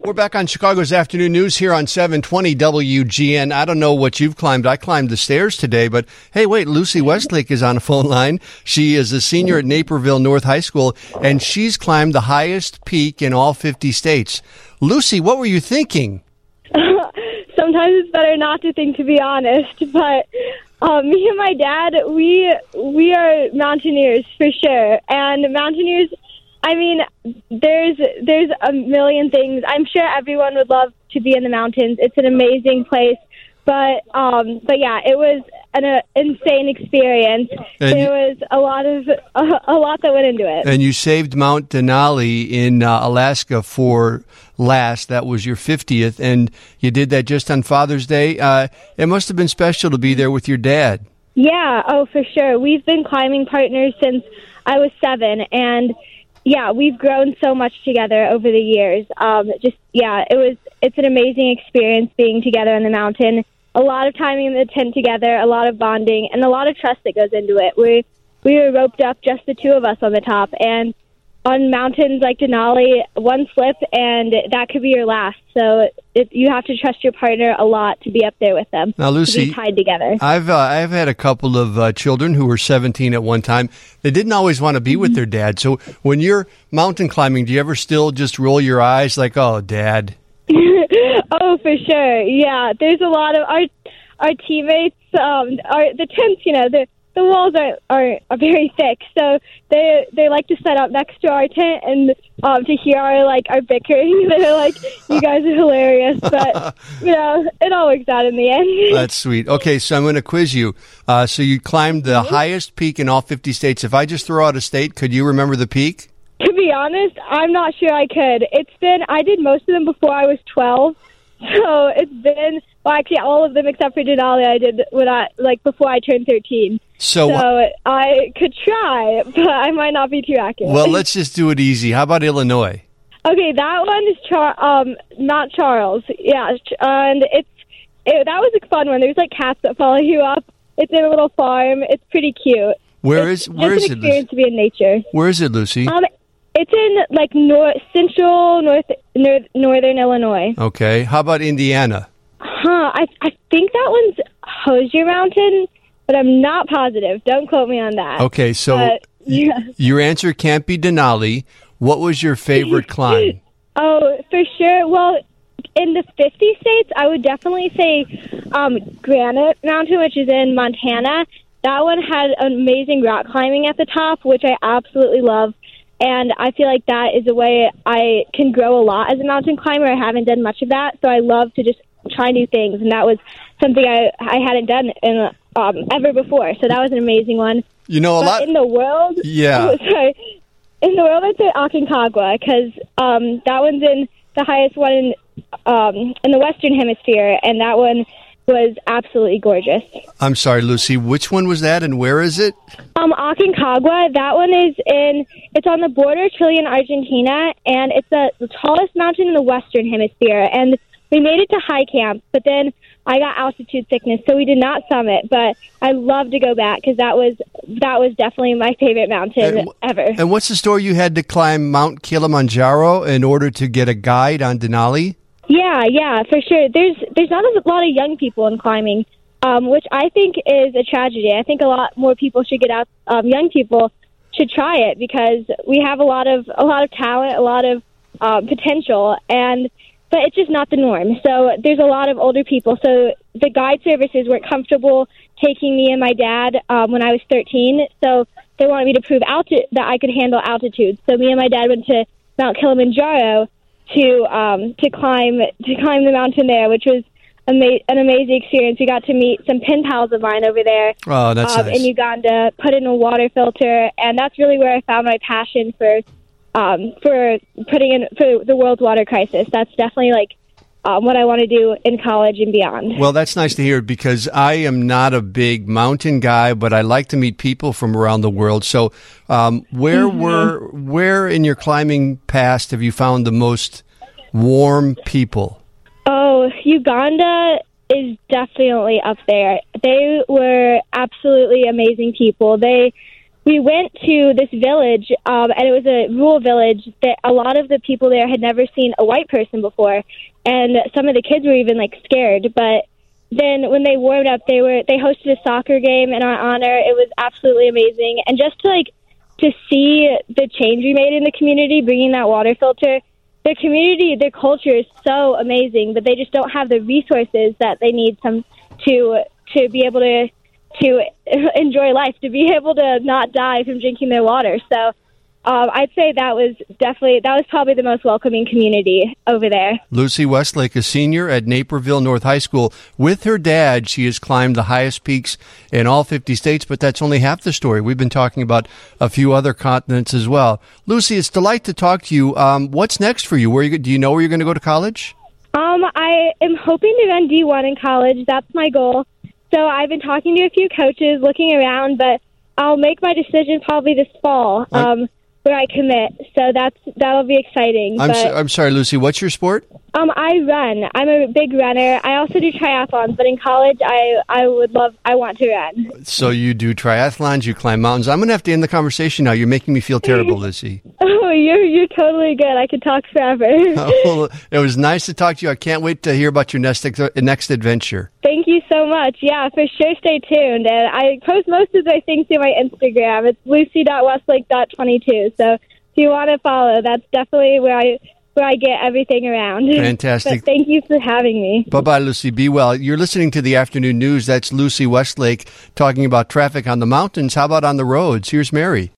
We're back on Chicago's Afternoon News here on 720 WGN. I don't know what you've climbed. I climbed the stairs today, but hey, wait, Lucy Westlake is on a phone line. She is a senior at Naperville North High School, and she's climbed the highest peak in all 50 states. Lucy, what were you thinking? Sometimes it's better not to think, to be honest, but me and my dad, we are mountaineers for sure, and mountaineers, I mean, there's a million things. I'm sure everyone would love to be in the mountains. It's an amazing place, but yeah, it was an insane experience. There was a lot that went into it. And you saved Mount Denali in Alaska for last. That was your 50th, and you did that just on Father's Day. It must have been special to be there with your dad. Yeah, oh, for sure. We've been climbing partners since I was 7, and yeah, we've grown so much together over the years. It's an amazing experience being together on the mountain. A lot of time in the tent together, a lot of bonding, and a lot of trust that goes into it. We were roped up, just the two of us on the top, and on mountains like Denali, one slip and that could be your last. So you have to trust your partner a lot to be up there with them. Now, Lucy, to be tied together. I've had a couple of children who were 17 at one time. They didn't always want to be with their dad. So when you're mountain climbing, do you ever still just roll your eyes like, "Oh, Dad"? Oh, for sure. Yeah, there's a lot of our teammates. The tents, the walls are very thick, so they like to set up next to our tent and to hear our bickering. They're like, "You guys are hilarious," but it all works out in the end. That's sweet. Okay, so I'm going to quiz you. So you climbed the highest peak in all 50 states. If I just throw out a state, could you remember the peak? To be honest, I'm not sure I could. I did most of them before I was 12, so it's been, well, actually all of them except for Denali I did before I turned 13. So I could try, but I might not be too accurate. Well, let's just do it easy. How about Illinois? Okay, that one is Mount Charles. Yeah, and that was a fun one. There's cats that follow you up. It's in a little farm. It's pretty cute. Where is it? It's an experience to be in nature. Where is it, Lucy? It's in northern Illinois. Okay. How about Indiana? I think that one's Hoosier Mountain, but I'm not positive. Don't quote me on that. Okay, so your answer can't be Denali. What was your favorite climb? Oh, for sure. Well, in the 50 states, I would definitely say Granite Mountain, which is in Montana. That one had amazing rock climbing at the top, which I absolutely love. And I feel like that is a way I can grow a lot as a mountain climber. I haven't done much of that, so I love to just try new things. And that was something I hadn't done ever before. So that was an amazing one. A lot in the world. Yeah. In the world, I'd say Aconcagua because that one's in the highest one in the Western Hemisphere, and that one was absolutely gorgeous. I'm sorry, Lucy. Which one was that, and where is it? Aconcagua. That one it's on the border of Chile and Argentina, and it's the tallest mountain in the Western Hemisphere. And we made it to high camp, but then I got altitude sickness, so we did not summit. But I love to go back because that was definitely my favorite mountain ever. And what's the story? You had to climb Mount Kilimanjaro in order to get a guide on Denali? Yeah, for sure. There's not a lot of young people in climbing, which I think is a tragedy. I think a lot more people should get out. Young people should try it because we have a lot of talent, a lot of potential, but it's just not the norm. So there's a lot of older people. So the guide services weren't comfortable taking me and my dad when I was 13. So they wanted me to prove that I could handle altitude. So me and my dad went to Mount Kilimanjaro to climb the mountain there, which was an amazing experience. We got to meet some pen pals of mine over there. Oh, that's nice. In Uganda, put in a water filter, and that's really where I found my passion for the world's water crisis. That's definitely what I want to do in college and beyond. Well, that's nice to hear because I am not a big mountain guy, but I like to meet people from around the world. So where in your climbing past have you found the most warm people? Oh, Uganda is definitely up there. They were absolutely amazing people. They we went to this village, and it was a rural village that a lot of the people there had never seen a white person before, and some of the kids were even like scared. But then when they warmed up, they hosted a soccer game in our honor. It was absolutely amazing, and just to see the change we made in the community, bringing that water filter. Their community, their culture is so amazing, but they just don't have the resources that they need to be able to enjoy life, to be able to not die from drinking their water. So I'd say that was probably the most welcoming community over there. Lucy Westlake, a senior at Naperville North High School. With her dad, she has climbed the highest peaks in all 50 states, but that's only half the story. We've been talking about a few other continents as well. Lucy, it's a delight to talk to you. What's next for you? Do you know where you're going to go to college? I am hoping to run D1 in college. That's my goal. So I've been talking to a few coaches, looking around, but I'll make my decision probably this fall. Where I commit, so that'll be exciting. I'm sorry, Lucy. What's your sport? I run. I'm a big runner. I also do triathlons, but in college, I want to run. So you do triathlons, you climb mountains. I'm going to have to end the conversation now. You're making me feel terrible, Lucy. Oh, you're totally good. I could talk forever. Well, it was nice to talk to you. I can't wait to hear about your next adventure. Thank you so much. Yeah, for sure. Stay tuned. And I post most of my things to my Instagram. It's lucy.westlake.22. So if you want to follow, that's definitely where I get everything around. Fantastic. But thank you for having me. Bye-bye, Lucy. Be well. You're listening to the Afternoon News. That's Lucy Westlake talking about traffic on the mountains. How about on the roads? Here's Mary.